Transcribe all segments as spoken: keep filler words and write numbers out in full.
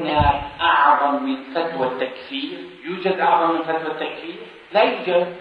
هناك أعظم من فتوى التكفير؟ يوجد أعظم من فتوى التكفير؟ لا يوجد.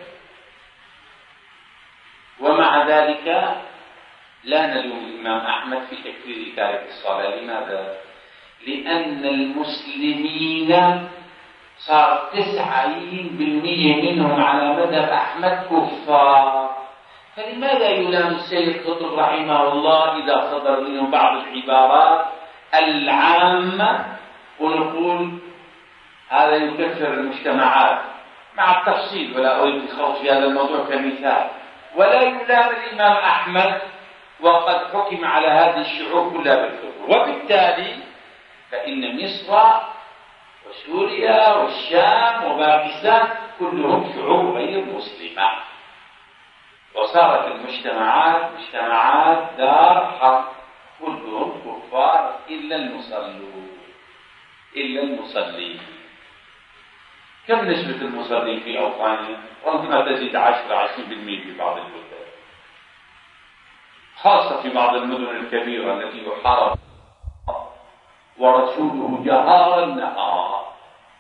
ومع ذلك لا نلوم الإمام أحمد في تكفير تارك الصلاة. لماذا؟ لأن المسلمين صار تسعين بالمئة منهم على مذهب أحمد كفار، فلماذا يلام السيد قطب رحمه الله إذا صدر منه بعض العبارات العامة ونقول هذا يكفر المجتمعات مع التفصيل، ولا أريد الخوض في هذا الموضوع كمثال، ولا يلام الإمام أحمد وقد حكم على هذه الشعوب كلها بالكفر. وبالتالي فإن مصر وسوريا والشام وباكستان كلهم شعوب غير مسلمة، وصارت المجتمعات مجتمعات دار حرب، كلهم كفار إلا المصلون إلا المصلين. كم نسبة المصلين في أوطاننا؟ ربما تزيد عشرة عشرين بالمئة في بعض البلدان، خاصة في بعض المدن الكبيرة التي يحارب ورسوله جهارا نهارا.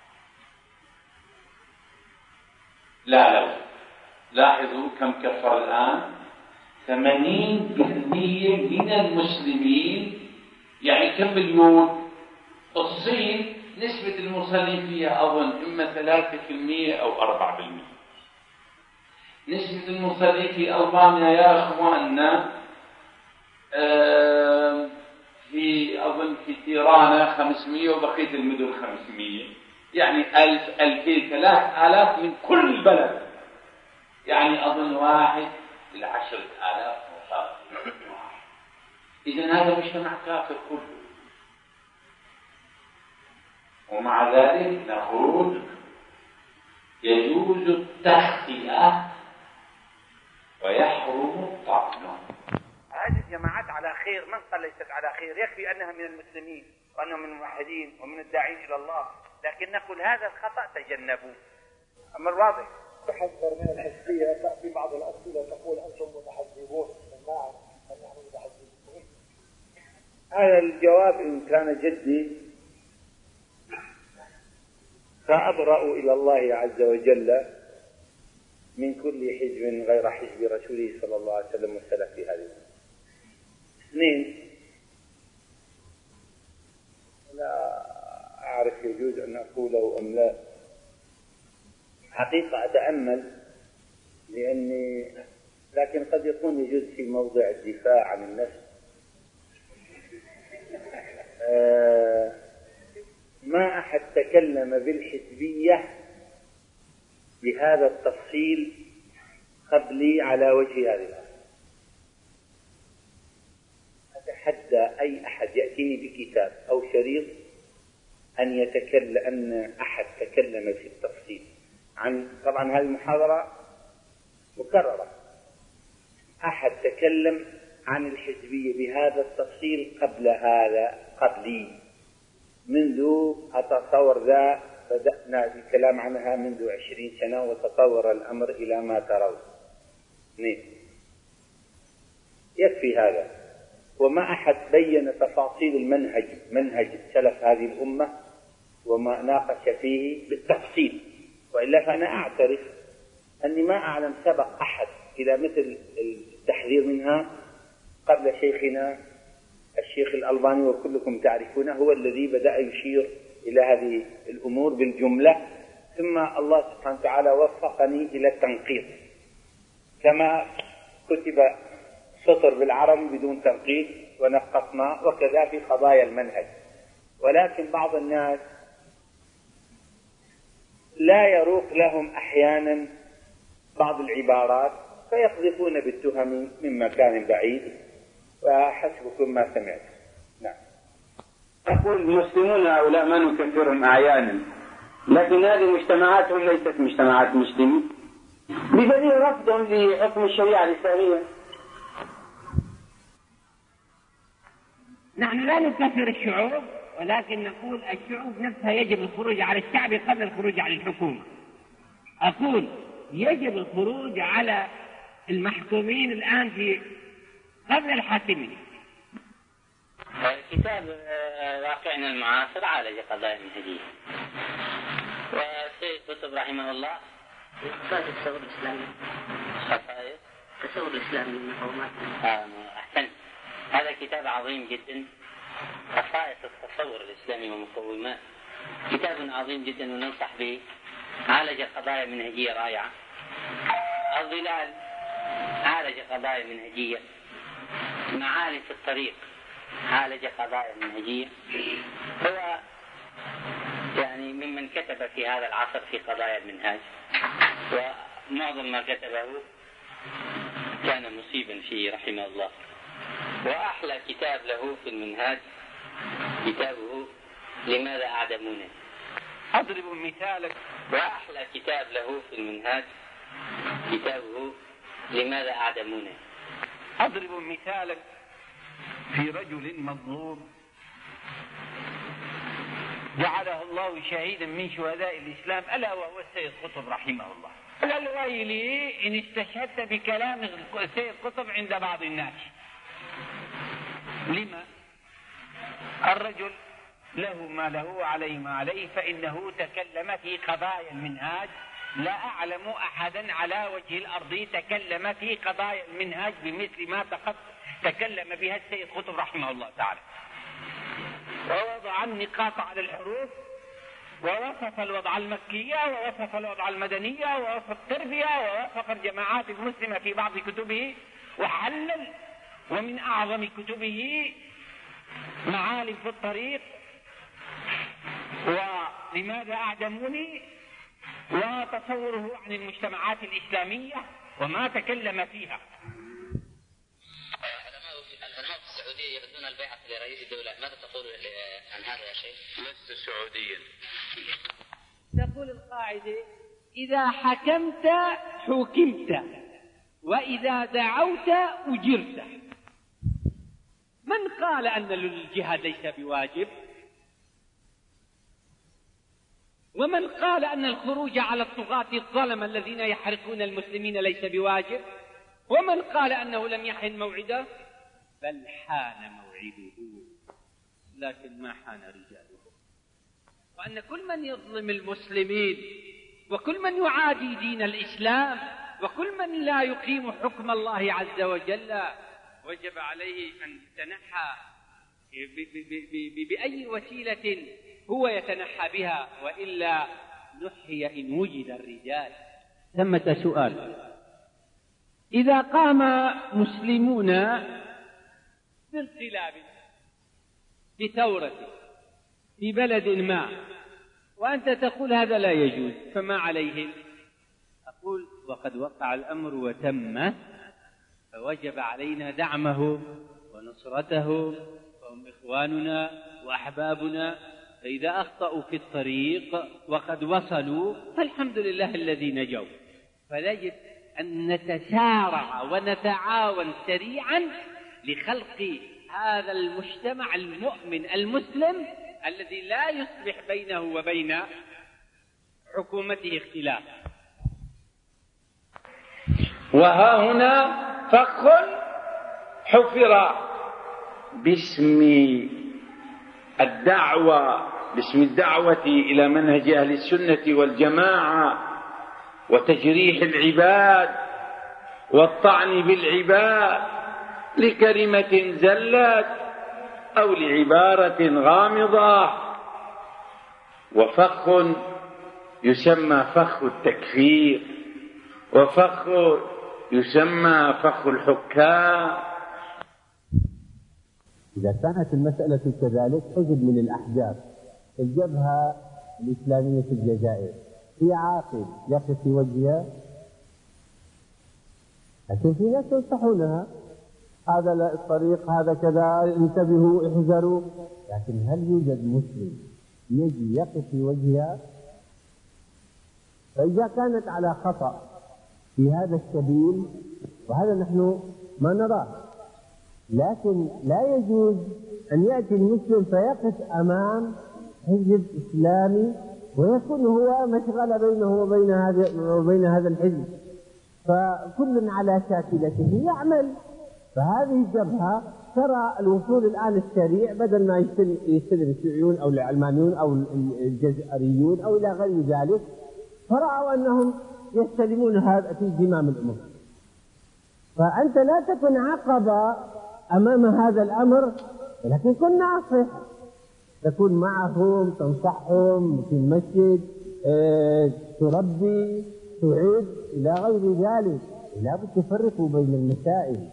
لا لا لاحظوا كم كفر الآن؟ ثمانين بالمئة من المسلمين، يعني كم مليون؟ الصين نسبة المصلين فيها أظن إما ثلاثة بالمئة أو أربعة بالمئة. نسبة المصلين في ألبانيا يا أخواننا آه في أظن في تيرانا خمسمئة وبقية المدن خمسمئة، يعني ألف ألفين ثلاث آلاف من كل بلد، يعني أظن واحد لعشرة آلاف مصاب. إذن هذا مجتمع كافر كله، ومع ذلك نقول يجوز التخطئة ويحرم الطعن. هذه الجماعات على خير، من قال ليست على خير؟ يكفي أنها من المسلمين وأنهم من الموحدين ومن الداعين إلى الله، لكن نقول هذا الخطأ تجنبوه. أما الواضح تحذر من الحزبية، تأتي بعض الأسئلة تقول أنتم متحزبون، ما أعرف أن نحن متحزبون. هذا الجواب إن كان جدي فأبرأ إلى الله عز وجل من كل حزب غير حزب رسوله صلى الله عليه وسلم والسلف في هذه. اثنين، لا أعرف يجوز أن أقوله أم لا، حقيقة أتأمل لأني، لكن قد يكون يجوز في موضع الدفاع عن النفس. آه ما أحد تكلم بالحزبية بهذا التفصيل قبلي على وجه هذه الأرض. أتحدى أي أحد يأتيني بكتاب أو شريط أن يتكلم أن أحد تكلم في التفصيل عن، طبعا هذه المحاضرة مكررة، أحد تكلم عن الحزبية بهذا التفصيل قبل هذا قبلي، منذ أتصور ذا بدأنا الكلام عنها منذ عشرين سنة وتطور الأمر إلى ما ترون. اثنين، يكفي هذا. وما أحد بين تفاصيل المنهج، منهج سلف هذه الأمة وما ناقش فيه بالتفصيل، وإلا فأنا أعترف أني ما أعلم سبق أحد إلى مثل التحذير منها قبل شيخنا الشيخ الألباني، وكلكم تعرفونه، هو الذي بدأ يشير إلى هذه الأمور بالجملة، ثم الله سبحانه وتعالى وفقني إلى التنقيط، كما كتب سطر بالعربي بدون تنقيط ونقطنا، وكذا في قضايا المنهج. ولكن بعض الناس لا يروق لهم أحيانا بعض العبارات فيقذفون بالتهم من مكان بعيد، وحسبكم ما سمعت. نعم. أقول المسلمون هؤلاء ما نكفرهم أعيانا، لكن هذه مجتمعاتهم ليست مجتمعات مسلمين، بدليل رفضهم لحكم الشريعة الإسلامية. نحن لا نكفر الشعوب، ولكن نقول الشعوب نفسها يجب الخروج على الشعب قبل الخروج على الحكومة. أقول يجب الخروج على المحكومين الآن في قبل الحاكمين. كتاب واقعنا المعاصر عالج قضايا منهجية. والسيد قطب رحمه الله خصائص التصور الإسلامي. خصائص التصور الإسلامي من المقومات. آه أحسنت. هذا كتاب عظيم جدا، خصائص التصور الإسلامي ومقومات، كتاب عظيم جدا وننصح به، عالج قضايا منهجية رائعة. الظلال عالج قضايا منهجية. معالي في الطريق عالج قضايا منهجية. هو يعني ممن كتب في هذا العصر في قضايا المنهاج، ومعظم ما كتبه كان مصيبا فيه رحمه الله. وأحلى كتاب له في المنهاج كتابه لماذا أعدمونه. أضرب مثالك. وأحلى كتاب له في المنهاج كتابه لماذا أعدمونه. أضرب مثالك في رجل مظلوم جعله الله شهيدا من شهداء الإسلام، ألا وهو السيد قطب رحمه الله. الويل إن استشهدت بكلام السيد قطب عند بعض الناس. لما؟ الرجل له ما له وعليه ما عليه، فإنه تكلم في قضايا المنهاج. لا أعلم أحدا على وجه الأرض تكلم في قضايا المنهاج بمثل ما تكلم بها السيد قطب رحمه الله تعالى. ووضع النقاط على الحروف، ووصف الوضع المكية، ووصف الوضع المدنية، ووصف التربية، ووصف الجماعات المسلمة في بعض كتبه، وحلل. ومن أعظم كتبه معالم في الطريق، ولماذا أعدموني، وتصوره عن المجتمعات الإسلامية وما تكلم فيها. العلماء في السعودية يردون البيعة لرئيس الدولة، ماذا تقول عن هذا يا شيخ؟ لست سعوديا. تقول القاعدة: إذا حكمت حكمت، وإذا دعوت أجرت. من قال أن الجهاد ليس بواجب؟ ومن قال أن الخروج على الطغاة الظلم الذين يحرقون المسلمين ليس بواجب؟ ومن قال أنه لم يحن موعده؟ بل حان موعده، لكن ما حان رجاله. وأن كل من يظلم المسلمين، وكل من يعادي دين الإسلام، وكل من لا يقيم حكم الله عز وجل، وجب عليه أن يتنحى بأي وسيلة هو يتنحى بها، وإلا نحي إن وجد الرجال. ثمة سؤال: إذا قام مسلمون بانقلاب بثورة في بلد ما، وأنت تقول هذا لا يجوز، فما عليهم؟ أقول: وقد وقع الأمر وتم، فوجب علينا دعمه ونصرته، فهم إخواننا وأحبابنا. فإذا أخطأوا في الطريق وقد وصلوا فالحمد لله الذي نجوا. فيجب أن نتسارع ونتعاون سريعا لخلق هذا المجتمع المؤمن المسلم الذي لا يصبح بينه وبين حكومته اختلاف. وها هنا فخ حفر باسم الدعوة باسم الدعوة إلى منهج أهل السنة والجماعة، وتجريح العباد والطعن بالعباد لكلمة زلت أو لعبارة غامضة، وفخ يسمى فخ التكفير، وفخ يسمى فخ الحكام. إذا كانت المسألة كذلك حزب من الأحزاب، الجبهة الإسلامية في الجزائر هي عاقل يقف في وجهها، لكن في ناس ينصحونها: هذا الطريق، هذا كذا، انتبهوا، احذروا. لكن هل يوجد مسلم يجي يقف في وجهها؟ فإذا كانت على خطأ في هذا السبيل، وهذا نحن ما نراه، لكن لا يجوز أن يأتي المسلم فيقف أمام حزب إسلامي ويكون هو مشغل بينه وبين هذا وبين هذا الحزب. فكل على شاكلته يعمل، فهذه الجبهة ترى الوصول الآن السريع، بدل ما يستلم, يستلم الشيوعيون أو العلمانيون أو الجزائريون أو إلى غير ذلك، فرأوا أنهم يستلمون هذا في زمام الأمور. فأنت لا تكن عقبة أمام هذا الأمر، ولكن كن ناصح، تكون معهم، تنصحهم في المسجد، اه تربي، تعيد إلى غير ذلك. لا بد تفرقوا بين المسائل.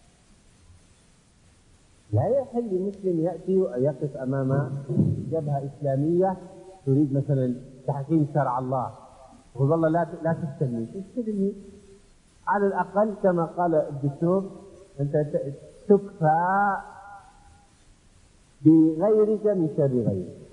لا يحل لمسلم يأتي ويقف أمام جبهة إسلامية تريد مثلا تحكيم شرع الله، يقول والله لا لا تستلمي، تستلمي على الأقل كما قال الدكتور أنت تكفى بغيرك من شر غيرك.